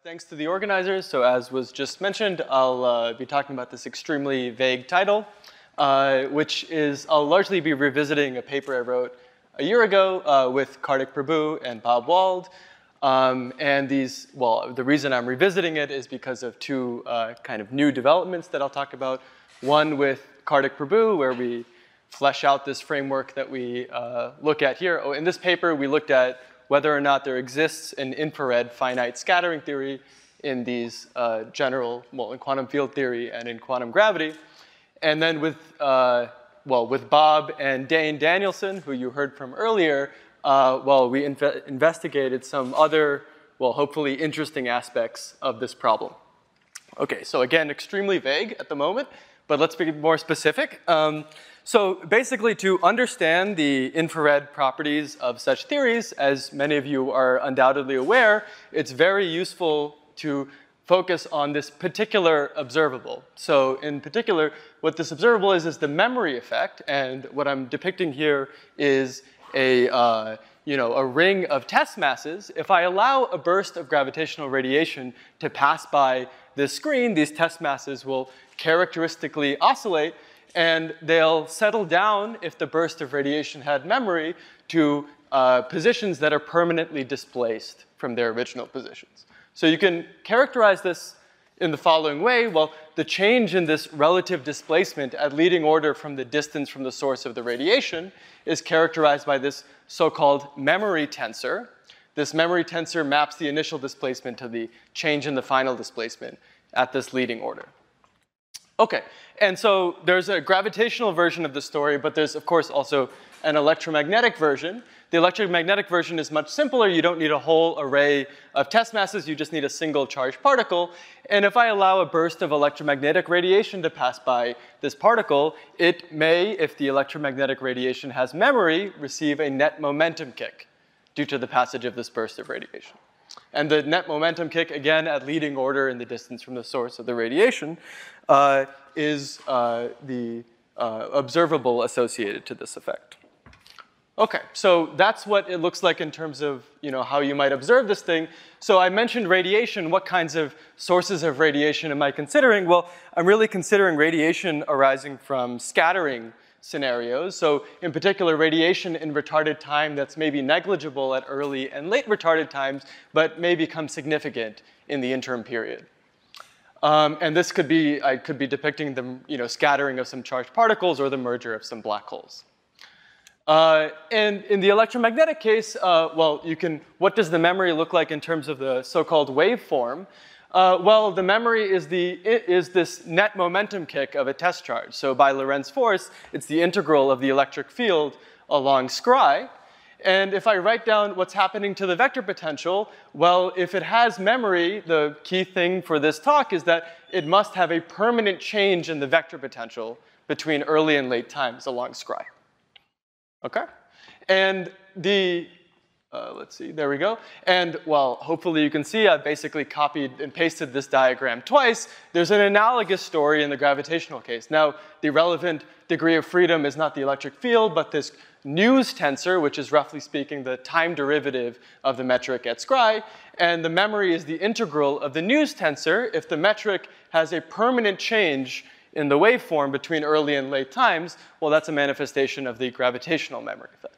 Thanks to the organizers. So as was just mentioned, I'll be talking about this extremely vague title, which is I'll largely be revisiting a paper I wrote a year ago with Kartik Prabhu and Bob Wald. And the reason I'm revisiting it is because of two kind of new developments that I'll talk about. One with Kartik Prabhu, where we flesh out this framework that we look at here. Oh, in this paper, we looked at whether or not there exists an infrared finite scattering theory in these in quantum field theory and in quantum gravity. And then with Bob and Dane Danielson, who you heard from earlier, we investigated some other, hopefully interesting aspects of this problem. Okay, so again, extremely vague at the moment, but let's be more specific. So basically, to understand the infrared properties of such theories, as many of you are undoubtedly aware, it's very useful to focus on this particular observable. So in particular, what this observable is the memory effect, and what I'm depicting here is a ring of test masses. If I allow a burst of gravitational radiation to pass by this screen, these test masses will characteristically oscillate, and they'll settle down, if the burst of radiation had memory, to positions that are permanently displaced from their original positions. So you can characterize this in the following way. Well, the change in this relative displacement at leading order from the distance from the source of the radiation is characterized by this so-called memory tensor. This memory tensor maps the initial displacement to the change in the final displacement at this leading order. Okay, and so there's a gravitational version of the story, but there's, of course, also an electromagnetic version. The electromagnetic version is much simpler. You don't need a whole array of test masses. You just need a single charged particle. And if I allow a burst of electromagnetic radiation to pass by this particle, it may, if the electromagnetic radiation has memory, receive a net momentum kick due to the passage of this burst of radiation. And the net momentum kick, again, at leading order in the distance from the source of the radiation, is the observable associated to this effect. Okay, so that's what it looks like in terms of how you might observe this thing. So I mentioned radiation. What kinds of sources of radiation am I considering? Well, I'm really considering radiation arising from scattering scenarios. So in particular, radiation in retarded time that's maybe negligible at early and late retarded times, but may become significant in the interim period. And this could be, I could be depicting the scattering of some charged particles or the merger of some black holes. And in the electromagnetic case, what does the memory look like in terms of the so-called waveform? The memory is this net momentum kick of a test charge. So by Lorentz force, it's the integral of the electric field along Scri. And if I write down what's happening to the vector potential, well, if it has memory, the key thing for this talk is that it must have a permanent change in the vector potential between early and late times along Scri. Okay? And let's see, there we go. And hopefully you can see I've basically copied and pasted this diagram twice. There's an analogous story in the gravitational case. Now, the relevant degree of freedom is not the electric field, but this News tensor, which is roughly speaking the time derivative of the metric at Scri. And the memory is the integral of the News tensor if the metric has a permanent change in the waveform between early and late times. Well, that's a manifestation of the gravitational memory effect.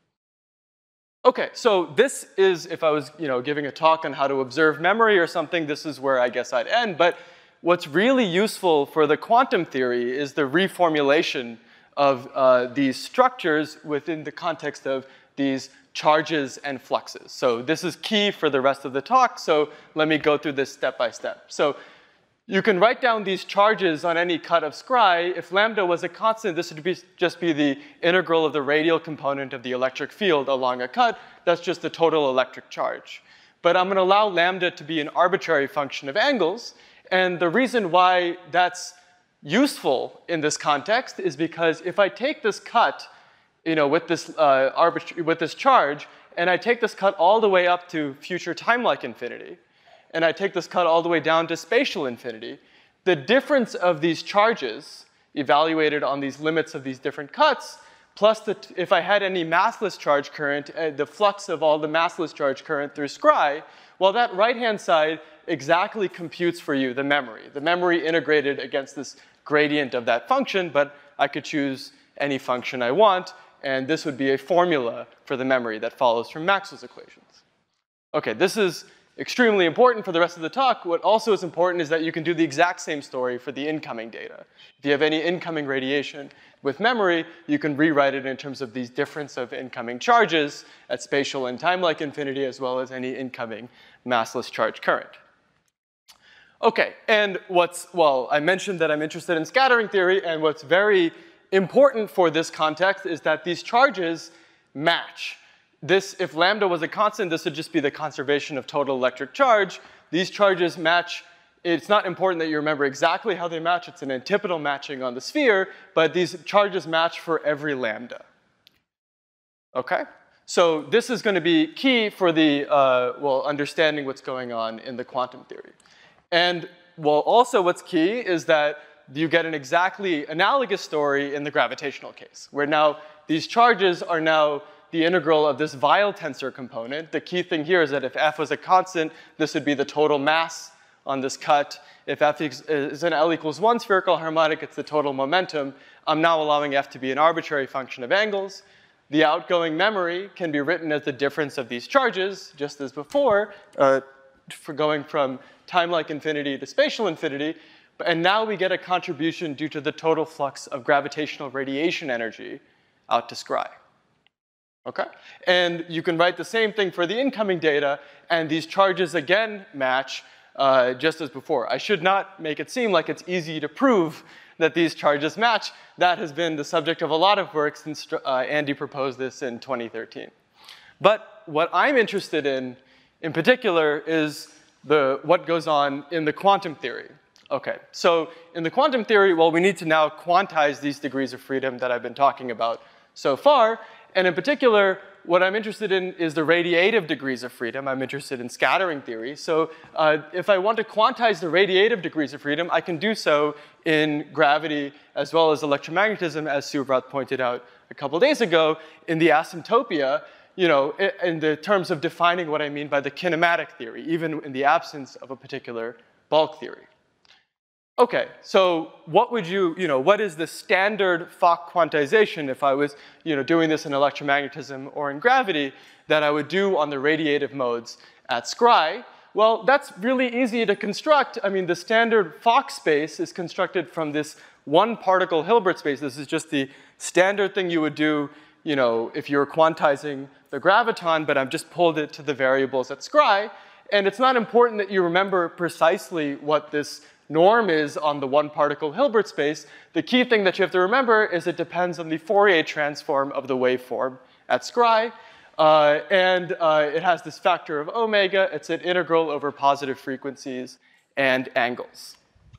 Okay, so this is, if I was giving a talk on how to observe memory or something, this is where I guess I'd end. But what's really useful for the quantum theory is the reformulation of these structures within the context of these charges and fluxes. So this is key for the rest of the talk, so let me go through this step by step. So you can write down these charges on any cut of Scri. If lambda was a constant, this would just be the integral of the radial component of the electric field along a cut. That's just the total electric charge. But I'm going to allow lambda to be an arbitrary function of angles, and the reason why that's useful in this context is because if I take this cut, with this charge, and I take this cut all the way up to future time-like infinity, and I take this cut all the way down to spatial infinity, the difference of these charges evaluated on these limits of these different cuts, plus if I had any massless charge current, the flux of all the massless charge current through Scri, well, that right-hand side exactly computes for you the memory integrated against this gradient of that function, but I could choose any function I want, and this would be a formula for the memory that follows from Maxwell's equations. Okay, this is extremely important for the rest of the talk. What also is important is that you can do the exact same story for the incoming data. If you have any incoming radiation with memory, you can rewrite it in terms of these difference of incoming charges at spatial and time-like infinity, as well as any incoming massless charge current. Okay, and well, I mentioned that I'm interested in scattering theory, and what's very important for this context is that these charges match. If lambda was a constant, this would just be the conservation of total electric charge. These charges match. It's not important that you remember exactly how they match. It's an antipodal matching on the sphere, but these charges match for every lambda. Okay? So this is going to be key for the, understanding what's going on in the quantum theory. And, well, also what's key is that you get an exactly analogous story in the gravitational case, where now these charges are now the integral of this Weyl tensor component. The key thing here is that if f was a constant, this would be the total mass on this cut. If f is an L equals 1 spherical harmonic, it's the total momentum. I'm now allowing f to be an arbitrary function of angles. The outgoing memory can be written as the difference of these charges, just as before, for going from time-like infinity to spatial infinity. And now we get a contribution due to the total flux of gravitational radiation energy out to Scri. Okay? And you can write the same thing for the incoming data, and these charges again match just as before. I should not make it seem like it's easy to prove that these charges match. That has been the subject of a lot of work since Andy proposed this in 2013. But what I'm interested in particular, is what goes on in the quantum theory. Okay, so in the quantum theory, well, we need to now quantize these degrees of freedom that I've been talking about so far. And in particular, what I'm interested in is the radiative degrees of freedom. I'm interested in scattering theory. So if I want to quantize the radiative degrees of freedom, I can do so in gravity as well as electromagnetism, as Subrat pointed out a couple days ago, in the asymptopia, in the terms of defining what I mean by the kinematic theory, even in the absence of a particular bulk theory. Okay, so what is the standard Fock quantization if I was, doing this in electromagnetism or in gravity that I would do on the radiative modes at Scri? Well, that's really easy to construct. I mean, the standard Fock space is constructed from this one particle Hilbert space. This is just the standard thing you would do, if you were quantizing the graviton, but I've just pulled it to the variables at Scri. And it's not important that you remember precisely what this norm is on the one particle Hilbert space. The key thing that you have to remember is it depends on the Fourier transform of the waveform at Scri. It has this factor of omega. It's an integral over positive frequencies and angles.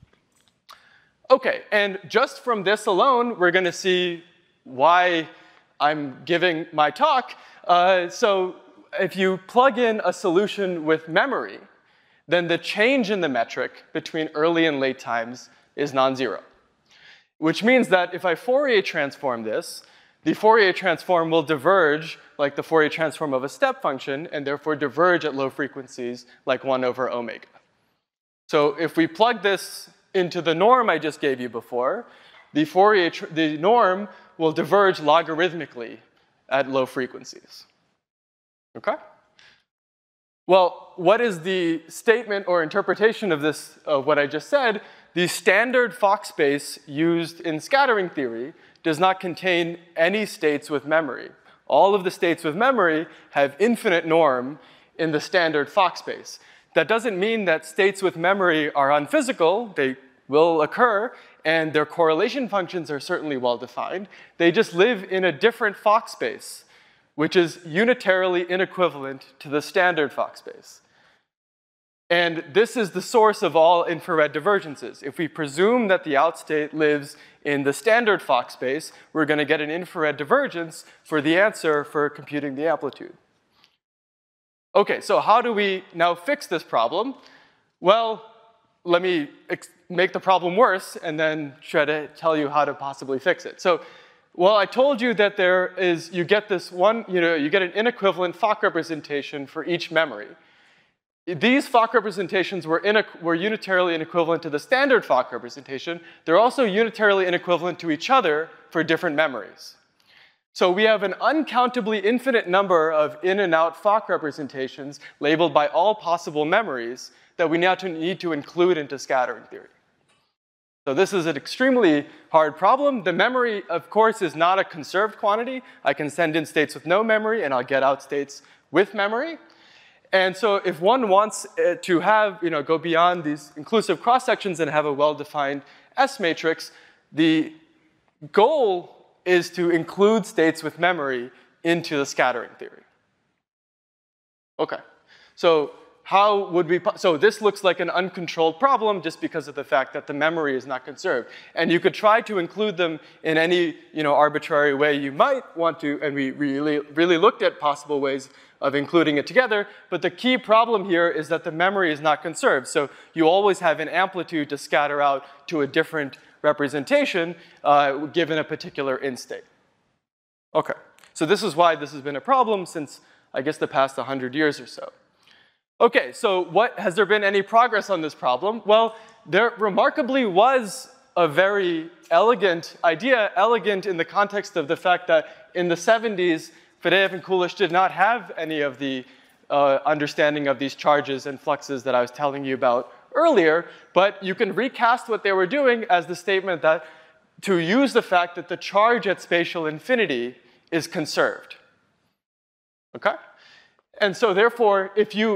Okay, and just from this alone, we're going to see why I'm giving my talk. So if you plug in a solution with memory, then the change in the metric between early and late times is non-zero. Which means that if I Fourier transform this, the Fourier transform will diverge like the Fourier transform of a step function, and therefore diverge at low frequencies like 1 over omega. So if we plug this into the norm I just gave you before, the norm will diverge logarithmically at low frequencies. Okay? Well, what is the statement or interpretation of this, of what I just said? The standard Fock space used in scattering theory does not contain any states with memory. All of the states with memory have infinite norm in the standard Fock space. That doesn't mean that states with memory are unphysical. They will occur, and their correlation functions are certainly well defined. They just live in a different Fock space, which is unitarily inequivalent to the standard Fock space. And this is the source of all infrared divergences. If we presume that the outstate lives in the standard Fock space, we're going to get an infrared divergence for the answer for computing the amplitude. Okay, so how do we now fix this problem? Well, let me make the problem worse and then try to tell you how to possibly fix it. So, well, I told you that you get this one, you get an inequivalent Fock representation for each memory. these Fock representations were unitarily inequivalent to the standard Fock representation. They're also unitarily inequivalent to each other for different memories. So we have an uncountably infinite number of in and out Fock representations labeled by all possible memories that we now need to include into scattering theory. So this is an extremely hard problem. The memory, of course, is not a conserved quantity. I can send in states with no memory, and I'll get out states with memory. And so if one wants to have, go beyond these inclusive cross-sections and have a well-defined S matrix, the goal is to include states with memory into the scattering theory. Okay, so how would we, so this looks like an uncontrolled problem just because of the fact that the memory is not conserved. And you could try to include them in any, arbitrary way you might want to, and we really looked at possible ways of including it together, but the key problem here is that the memory is not conserved. So you always have an amplitude to scatter out to a different representation given a particular in state. Okay, so this is why this has been a problem since, I guess, the past 100 years or so. Okay, so has there been any progress on this problem? Well, there remarkably was a very elegant idea, elegant in the context of the fact that in the 70s, Fadeev and Kulish did not have any of the understanding of these charges and fluxes that I was telling you about earlier, but you can recast what they were doing as the statement that to use the fact that the charge at spatial infinity is conserved. Okay? And so therefore,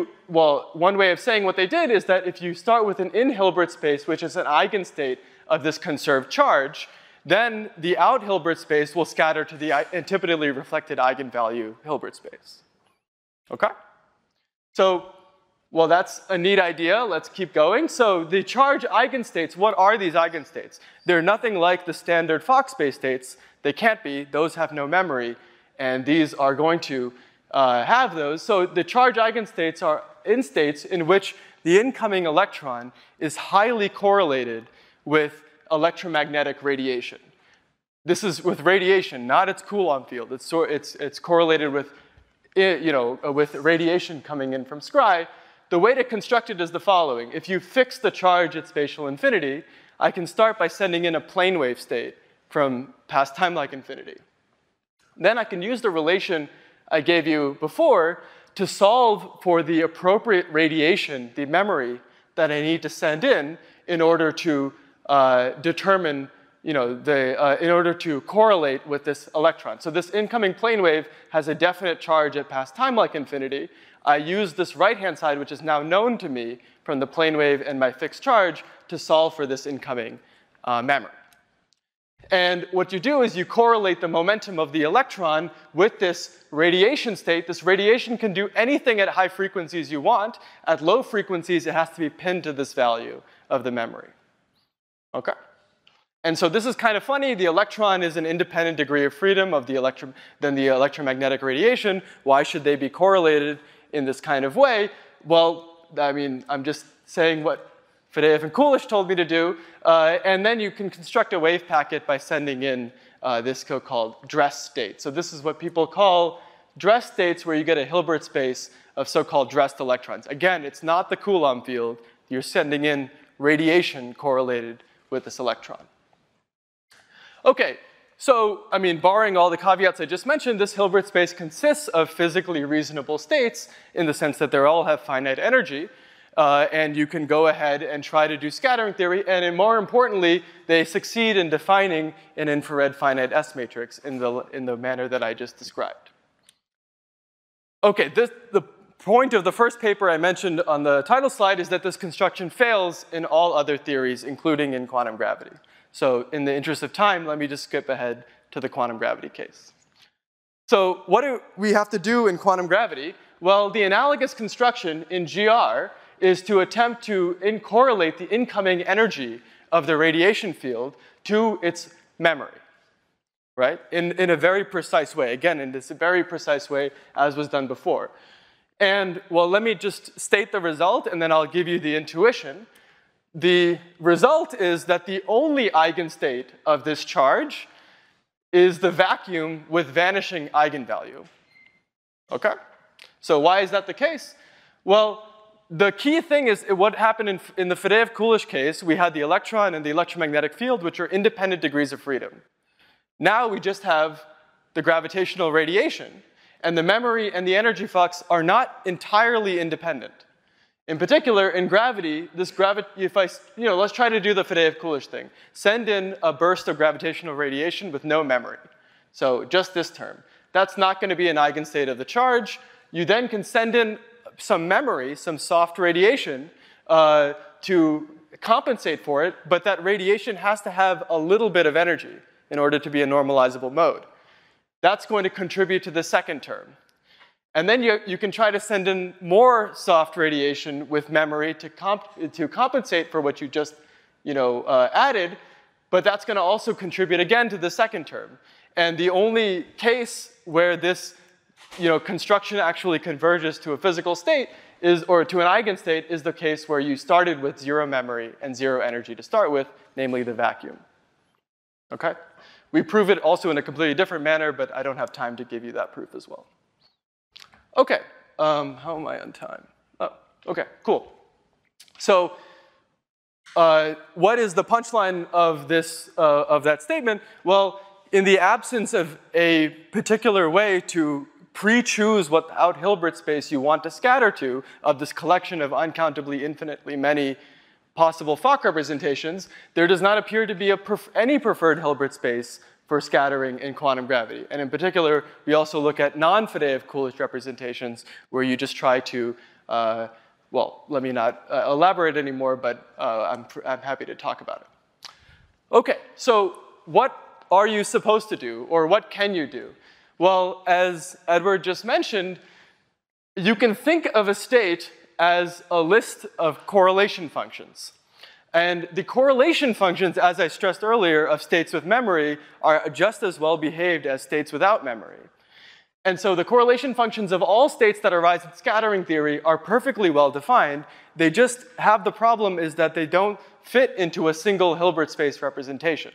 one way of saying what they did is that if you start with an in-Hilbert space, which is an eigenstate of this conserved charge, then the out-Hilbert space will scatter to the antipodally reflected eigenvalue Hilbert space. Okay? So, well, that's a neat idea. Let's keep going. So the charge eigenstates, what are these eigenstates? They're nothing like the standard Fock space states. They can't be. Those have no memory. And these are going to have those. So the charge eigenstates are in states in which the incoming electron is highly correlated with electromagnetic radiation. This is with radiation, not its Coulomb field. It's correlated with, with radiation coming in from Scri. The way to construct it is the following. If you fix the charge at spatial infinity, I can start by sending in a plane wave state from past time-like infinity. Then I can use the relation I gave you before to solve for the appropriate radiation, the memory that I need to send in order to determine, in order to correlate with this electron. So this incoming plane wave has a definite charge at past time-like infinity. I use this right-hand side, which is now known to me from the plane wave and my fixed charge, to solve for this incoming memory. And what you do is you correlate the momentum of the electron with this radiation state. This radiation can do anything at high frequencies you want. At low frequencies, it has to be pinned to this value of the memory. Okay? And so this is kind of funny. The electron is an independent degree of freedom of than the electromagnetic radiation. Why should they be correlated in this kind of way? Well, I mean, I'm just saying what Fadeev and Kulish told me to do, and then you can construct a wave packet by sending in this so-called dress state. So this is what people call dress states, where you get a Hilbert space of so-called dressed electrons. Again, it's not the Coulomb field. You're sending in radiation correlated with this electron. Okay, so, I mean, barring all the caveats I just mentioned, this Hilbert space consists of physically reasonable states in the sense that they all have finite energy. And you can go ahead and try to do scattering theory, and more importantly, they succeed in defining an infrared finite S matrix in the manner that I just described. Okay, the point of the first paper I mentioned on the title slide is that this construction fails in all other theories, including in quantum gravity. So in the interest of time, let me just skip ahead to the quantum gravity case. So what do we have to do in quantum gravity? Well, the analogous construction in GR is to attempt to correlate the incoming energy of the radiation field to its memory, right? In a very precise way. Again, in this very precise way as was done before. And, well, let me just state the result, and then I'll give you the intuition. The result is that the only eigenstate of this charge is the vacuum with vanishing eigenvalue. Okay? So why is that the case? Well, the key thing is what happened in the Fadeev-Coolidge case. We had the electron and the electromagnetic field, which are independent degrees of freedom. Now we just have the gravitational radiation, and the memory and the energy flux are not entirely independent. In particular, in gravity, let's try to do the Fadeev-Coolidge thing. Send in a burst of gravitational radiation with no memory. So just this term. That's not going to be an eigenstate of the charge. You then can send in some memory, some soft radiation, to compensate for it, but that radiation has to have a little bit of energy in order to be a normalizable mode. That's going to contribute to the second term. And then you can try to send in more soft radiation with memory to compensate for what you just added, but that's going to also contribute again to the second term. And the only case where this construction actually converges to a physical state or to an eigenstate is the case where you started with zero memory and zero energy to start with, namely the vacuum. Okay? We prove it also in a completely different manner, but I don't have time to give you that proof as well. Okay, how am I on time? Oh, okay, cool. So what is the punchline of that statement? Well, in the absence of a particular way to pre-choose what out-Hilbert space you want to scatter to of this collection of uncountably infinitely many possible Fock representations, there does not appear to be any preferred Hilbert space for scattering in quantum gravity. And in particular, we also look at non-Fadeev-Coolidge representations where you just try to, well, let me not elaborate anymore, but I'm happy to talk about it. Okay, so what are you supposed to do, or what can you do? Well, as Edward just mentioned, you can think of a state as a list of correlation functions. And the correlation functions, as I stressed earlier, of states with memory are just as well behaved as states without memory. And so the correlation functions of all states that arise in scattering theory are perfectly well defined. They just have the problem is that they don't fit into a single Hilbert space representation.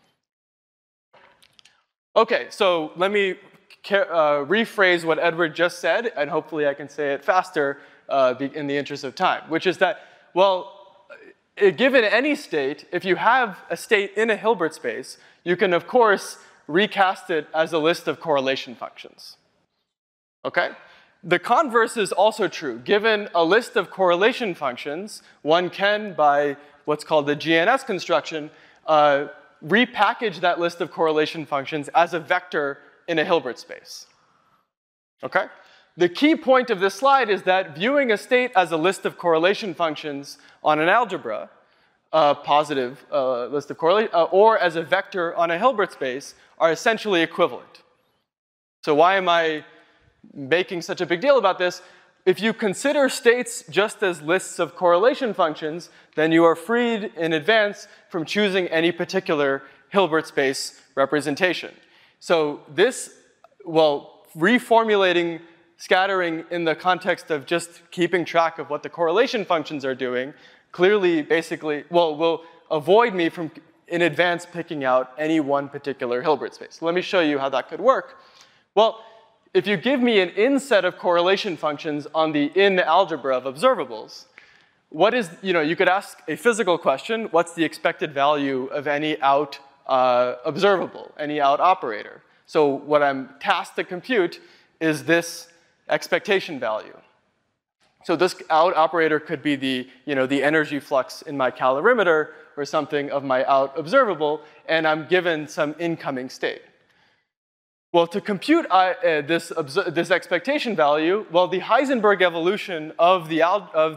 Okay, so let me rephrase what Edward just said, and hopefully I can say it faster in the interest of time, which is that, well, given any state, if you have a state in a Hilbert space, you can, of course, recast it as a list of correlation functions. Okay? The converse is also true. Given a list of correlation functions, one can, by what's called the GNS construction, repackage that list of correlation functions as a vector in a Hilbert space. Okay? The key point of this slide is that viewing a state as a list of correlation functions on an algebra, a positive list of correlation, or as a vector on a Hilbert space are essentially equivalent. So why am I making such a big deal about this? If you consider states just as lists of correlation functions, then you are freed in advance from choosing any particular Hilbert space representation. So this, well, reformulating scattering in the context of just keeping track of what the correlation functions are doing clearly, basically, well, will avoid me from in advance picking out any one particular Hilbert space. Let me show you how that could work. Well, if you give me an in set of correlation functions on the in algebra of observables, what is, you could ask a physical question, what's the expected value of any out observable, any out operator? So what I'm tasked to compute is this expectation value. So this out operator could be the energy flux in my calorimeter or something of my out observable, and I'm given some incoming state. Well, to compute this expectation value, well, the Heisenberg evolution of the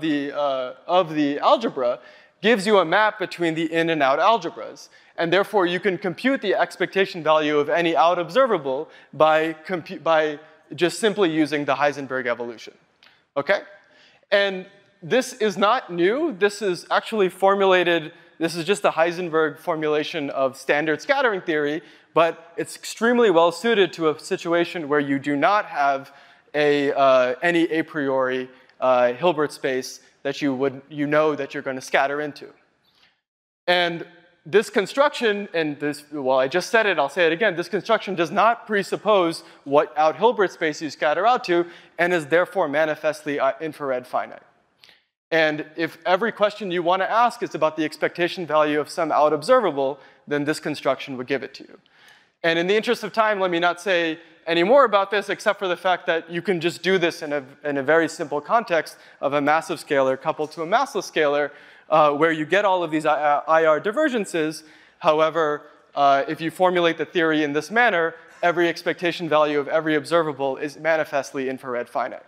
algebra gives you a map between the in and out algebras. And therefore, you can compute the expectation value of any out observable by just simply using the Heisenberg evolution. Okay? And this is not new. This is actually formulated. This is just a Heisenberg formulation of standard scattering theory, but it's extremely well suited to a situation where you do not have any a priori Hilbert space that you know that you're going to scatter into. And this construction, and this, well, I just said it, I'll say it again, this construction does not presuppose what out Hilbert space you scatter out to, and is therefore manifestly infrared finite. And if every question you want to ask is about the expectation value of some out observable, then this construction would give it to you. And in the interest of time, let me not say any more about this except for the fact that you can just do this in a very simple context of a massive scalar coupled to a massless scalar where you get all of these IR divergences. However, if you formulate the theory in this manner, every expectation value of every observable is manifestly infrared finite.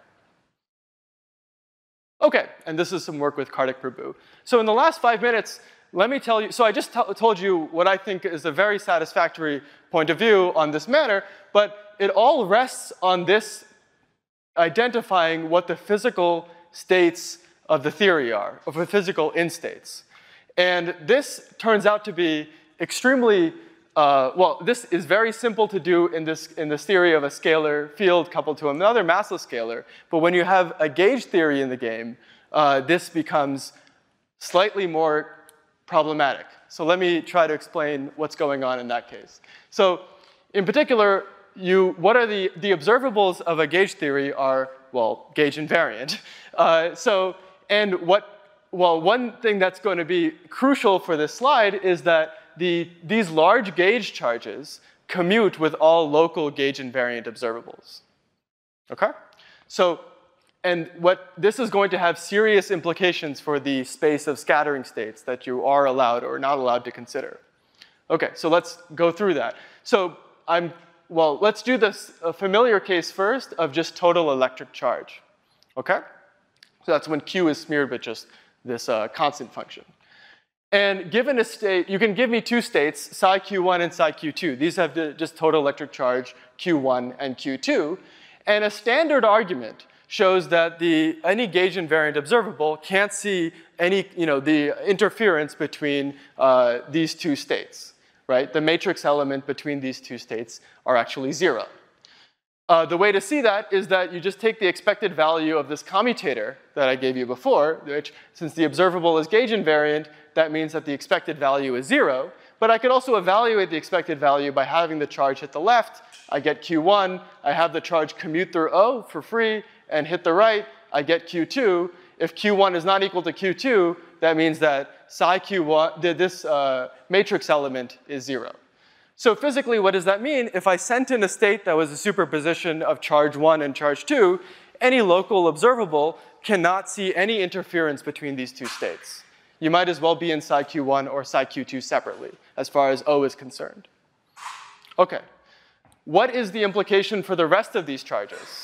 Okay, and this is some work with Kartik-Prabhu. So in the last 5 minutes, let me tell you, so I just told you what I think is a very satisfactory point of view on this matter, but it all rests on this identifying what the physical states of the theory are, of the physical instates. And this turns out to be extremely, well, this is very simple to do in this theory of a scalar field coupled to another massless scalar, but when you have a gauge theory in the game, this becomes slightly more problematic. So let me try to explain what's going on in that case. So in particular, what are the observables of a gauge theory are, well, gauge invariant. One thing that's going to be crucial for this slide is that these large gauge charges commute with all local gauge invariant observables. Okay? So, and this is going to have serious implications for the space of scattering states that you are allowed or not allowed to consider. Okay, so let's go through that. So let's do this familiar case first of just total electric charge. Okay? So that's when Q is smeared with just this constant function. And given a state, you can give me two states, psi Q1 and psi Q2. These have just total electric charge Q1 and Q2. And a standard argument shows that any gauge invariant observable can't see any, the interference between these two states, right? The matrix element between these two states are actually 0. The way to see that is that you just take the expected value of this commutator that I gave you before, which, since the observable is gauge invariant, that means that the expected value is 0. But I could also evaluate the expected value by having the charge hit the left. I get Q1. I have the charge commute through O for free and hit the right. I get Q2. If Q1 is not equal to Q2, that means that psi Q1, this matrix element is 0. So physically, what does that mean? If I sent in a state that was a superposition of charge 1 and charge 2, any local observable cannot see any interference between these two states. You might as well be in psi Q1 or psi Q2 separately, as far as O is concerned. Okay, what is the implication for the rest of these charges?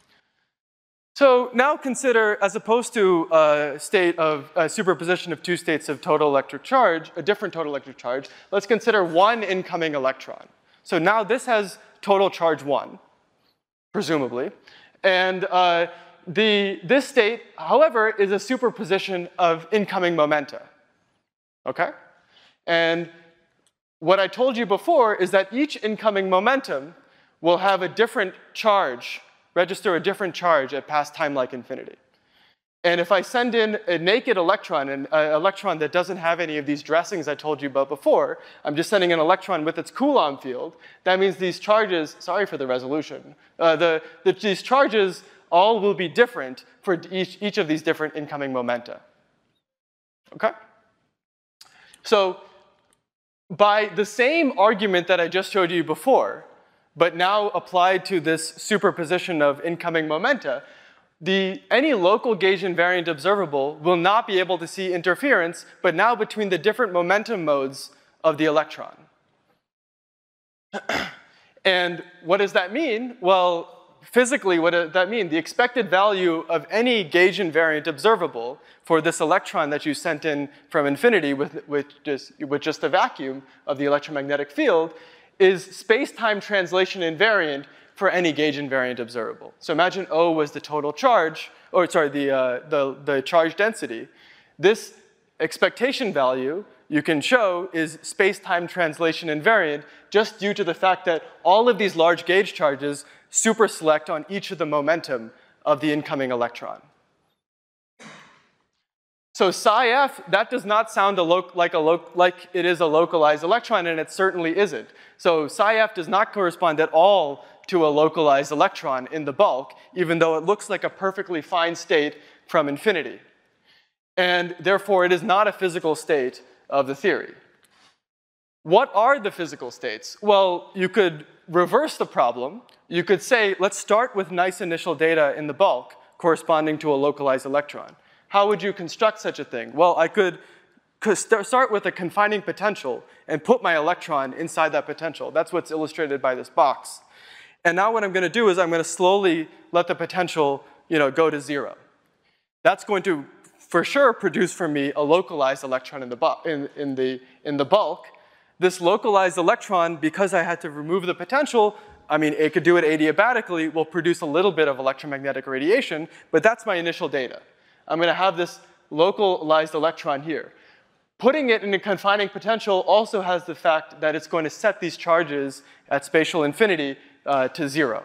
So now consider, as opposed to a state of a superposition of two states of total electric charge, a different total electric charge, let's consider one incoming electron. So now this has total charge 1, presumably. And this state, however, is a superposition of incoming momenta. Okay? And what I told you before is that each incoming momentum will have a different charge, register a different charge at past time like infinity. And if I send in a naked electron, an electron that doesn't have any of these dressings I told you about before, I'm just sending an electron with its Coulomb field, that means these charges, sorry for the resolution, these charges all will be different for each of these different incoming momenta. Okay? So by the same argument that I just showed you before, but now applied to this superposition of incoming momenta, any local gauge invariant observable will not be able to see interference, but now between the different momentum modes of the electron. And what does that mean? Well, physically, what does that mean? The expected value of any gauge invariant observable for this electron that you sent in from infinity with just the vacuum of the electromagnetic field is space-time translation invariant for any gauge invariant observable. So imagine O was the total charge, or sorry, the charge density. This expectation value you can show is space-time translation invariant just due to the fact that all of these large gauge charges superselect on each of the momentum of the incoming electron. So psi f, that does not sound like it is a localized electron, and it certainly isn't. So psi f does not correspond at all to a localized electron in the bulk, even though it looks like a perfectly fine state from infinity. And therefore, it is not a physical state of the theory. What are the physical states? Well, you could reverse the problem. You could say, let's start with nice initial data in the bulk corresponding to a localized electron. How would you construct such a thing? Well, I could start with a confining potential and put my electron inside that potential. That's what's illustrated by this box. And now what I'm going to do is I'm going to slowly let the potential go to 0. That's going to, for sure, produce for me a localized electron in the bulk. This localized electron, because I had to remove the potential, I mean, it could do it adiabatically, will produce a little bit of electromagnetic radiation, but that's my initial data. I'm going to have this localized electron here. Putting it in a confining potential also has the fact that it's going to set these charges at spatial infinity to 0.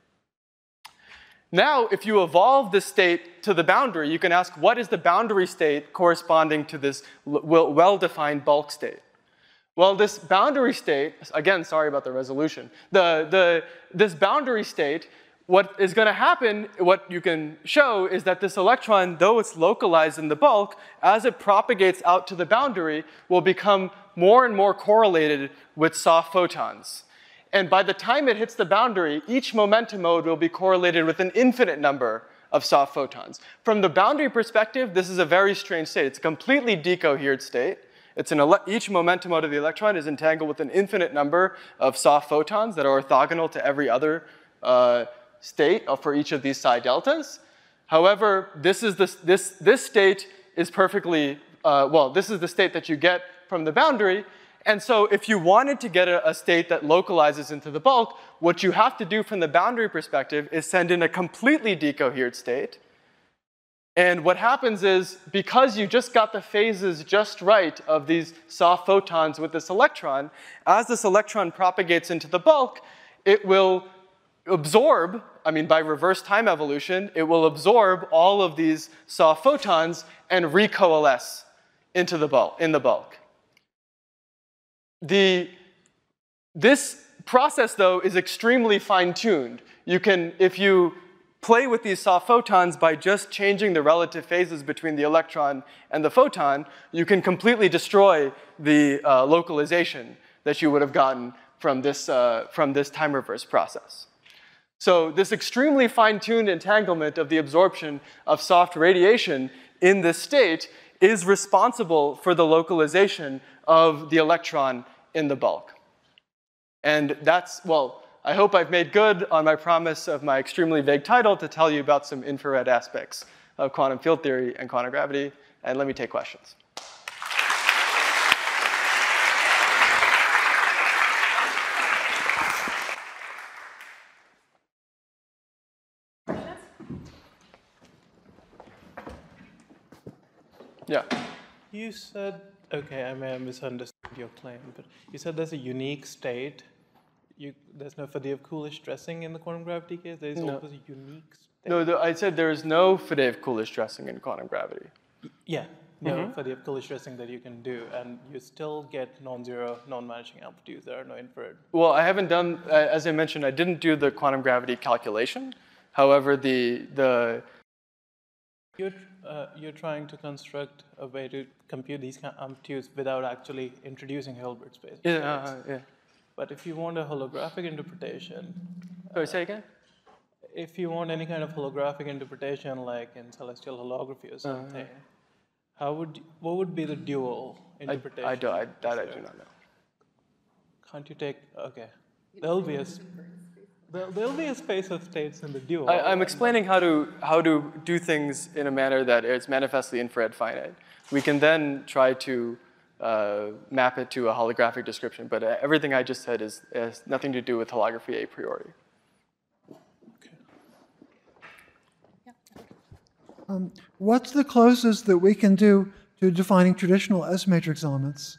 Now, if you evolve this state to the boundary, you can ask, what is the boundary state corresponding to this well-defined bulk state? Well, this boundary state, again, sorry about the resolution. This boundary state, what is going to happen, what you can show, is that this electron, though it's localized in the bulk, as it propagates out to the boundary, will become more and more correlated with soft photons. And by the time it hits the boundary, each momentum mode will be correlated with an infinite number of soft photons. From the boundary perspective, this is a very strange state. It's a completely decoherent state. Each momentum mode of the electron is entangled with an infinite number of soft photons that are orthogonal to every other state for each of these psi deltas. However, this state is perfectly, this is the state that you get from the boundary. And so if you wanted to get a state that localizes into the bulk, what you have to do from the boundary perspective is send in a completely decoherent state. And what happens is, because you just got the phases just right of these soft photons with this electron, as this electron propagates into the bulk, it will absorb, by reverse time evolution, it will absorb all of these soft photons and recoalesce in the bulk. This process, though, is extremely fine-tuned. If you play with these soft photons by just changing the relative phases between the electron and the photon, you can completely destroy the localization that you would have gotten from this time reverse process. So this extremely fine-tuned entanglement of the absorption of soft radiation in this state is responsible for the localization of the electron in the bulk. And I hope I've made good on my promise of my extremely vague title to tell you about some infrared aspects of quantum field theory and quantum gravity. And let me take questions. Yeah. You said, okay, I may have misunderstood your claim, but you said there's a unique state. There's no Faddeev-Coolidge dressing in the quantum gravity case? There is always a unique state? No, I said there is no Faddeev-Coolidge dressing in quantum gravity. Yeah, no Faddeev-Coolidge dressing that you can do, and you still get non-zero, non-vanishing amplitudes. There are no infrared. Well, I haven't done, as I mentioned, I didn't do the quantum gravity calculation. However, You're trying to construct a way to compute these amplitudes without actually introducing Hilbert space. Yeah. But if you want a holographic interpretation... Sorry, say again? If you want any kind of holographic interpretation, like in celestial holography or something, what would be the dual interpretation? I do not know. Can't you take... Okay. There'll be a space of states in the dual. I'm explaining how to do things in a manner that is manifestly infrared finite. We can then try to map it to a holographic description, but everything I just said has nothing to do with holography a priori. Okay. What's the closest that we can do to defining traditional S-matrix elements?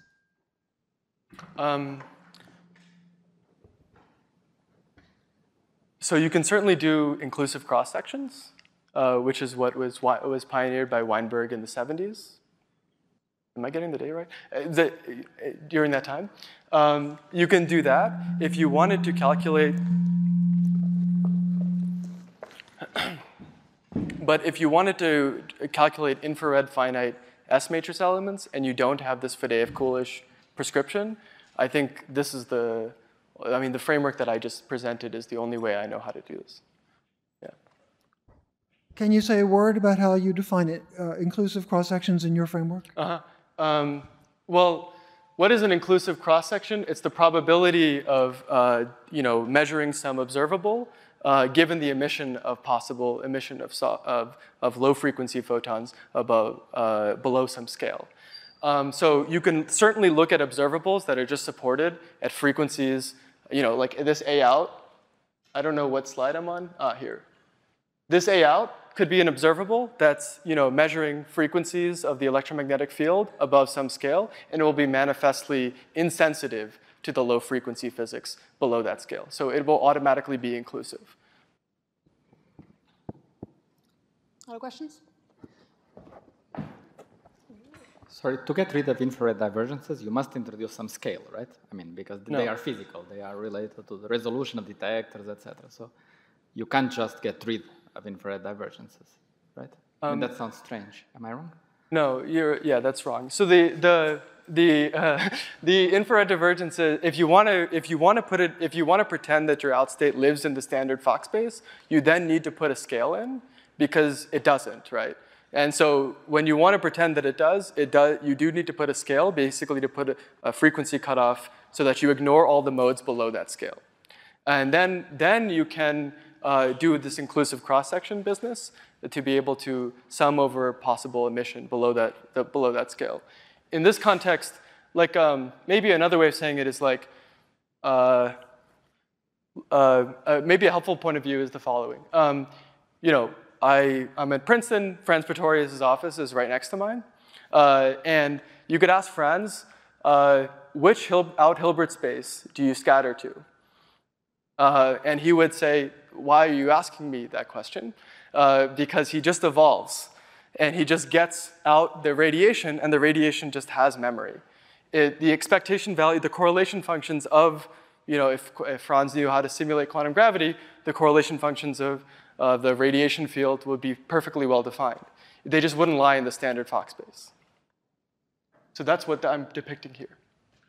So you can certainly do inclusive cross-sections, which is what was pioneered by Weinberg in the 70s. Am I getting the date right? During that time. You can do that. If you wanted to calculate But if you wanted to calculate infrared finite S matrix elements and you don't have this Fadeev-Coolidge prescription, I think this is the framework that I just presented is the only way I know how to do this. Yeah. Can you say a word about how you define it, inclusive cross-sections in your framework? Well, what is an inclusive cross-section? It's the probability of measuring some observable given the emission of possible emission of low-frequency photons below some scale. So you can certainly look at observables that are just supported at frequencies, like this A out. I don't know what slide I'm on. Here. This A out could be an observable that's measuring frequencies of the electromagnetic field above some scale, and it will be manifestly insensitive to the low-frequency physics below that scale. So it will automatically be inclusive. Other questions? Sorry, to get rid of infrared divergences, you must introduce some scale, right? I mean, because they are physical. They are related to the resolution of detectors, etc. So you can't just get rid of infrared divergences, right? I mean, that sounds strange. Am I wrong? No, that's wrong. So the infrared divergences, if you want to pretend that your outstate lives in the standard Fock space, you then need to put a scale in because it doesn't, right? And so when you want to pretend that it does, you do need to put a scale, basically to put a frequency cutoff so that you ignore all the modes below that scale. And then you can do this inclusive cross-section business to be able to sum over possible emission below that scale. In this context, like maybe another way of saying it is like, maybe a helpful point of view is the following. I'm at Princeton. Franz Pretorius' office is right next to mine. And you could ask Franz, which out-Hilbert space do you scatter to? And he would say, why are you asking me that question? Because he just evolves. And he just gets out the radiation, and the radiation just has memory. The expectation value, the correlation functions of, if Franz knew how to simulate quantum gravity, the correlation functions of the radiation field would be perfectly well defined. They just wouldn't lie in the standard Fock space. So that's what I'm depicting here.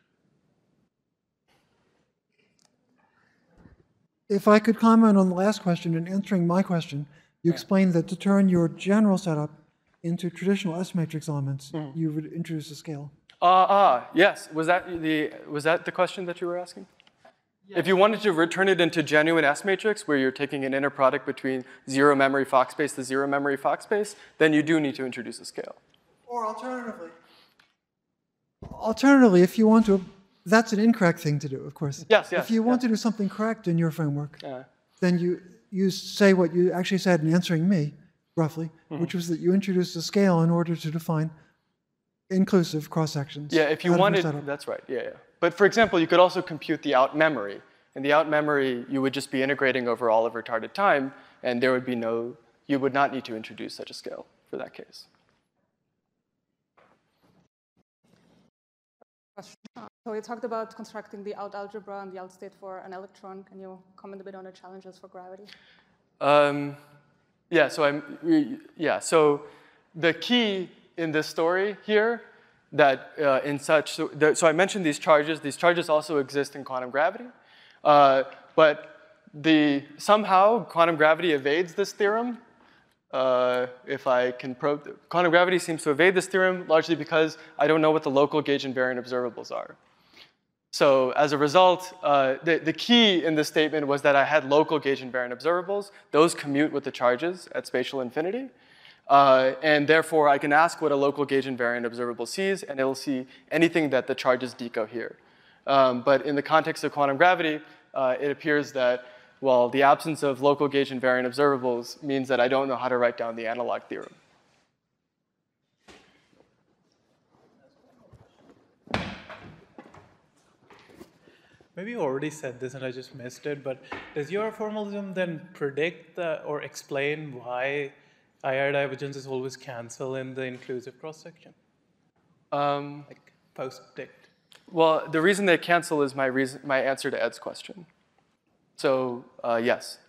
If I could comment on the last question in answering my question, you explained that to turn your general setup into traditional S matrix elements, you would introduce a scale. Yes. Was that the question that you were asking? If you wanted to return it into genuine S matrix, where you're taking an inner product between zero memory Fock space to zero memory Fock space, then you do need to introduce a scale. Or alternatively, if you want to, that's an incorrect thing to do, of course. Yes. If you want to do something correct in your framework, then you say what you actually said in answering me, roughly, which was that you introduced a scale in order to define inclusive cross-sections. Yeah, if you wanted, that's right, yeah. But for example, you could also compute the out memory. And the out memory, you would just be integrating over all of retarded time, and there would be you would not need to introduce such a scale for that case. So we talked about constructing the out algebra and the out state for an electron. Can you comment a bit on the challenges for gravity? So the key in this story here that so I mentioned these charges also exist in quantum gravity, but somehow quantum gravity evades this theorem. If I can probe, quantum gravity seems to evade this theorem largely because I don't know what the local gauge invariant observables are. So as a result, the key in this statement was that I had local gauge invariant observables. Those commute with the charges at spatial infinity. And therefore, I can ask what a local gauge invariant observable sees, and it'll see anything that the charges decohere. But in the context of quantum gravity, it appears that, well, the absence of local gauge invariant observables means that I don't know how to write down the analog theorem. Maybe you already said this and I just missed it, but does your formalism then predict or explain why IR divergences always cancel in the inclusive cross-section? Like post-predict? Well, the reason they cancel is my answer to Ed's question. So yes.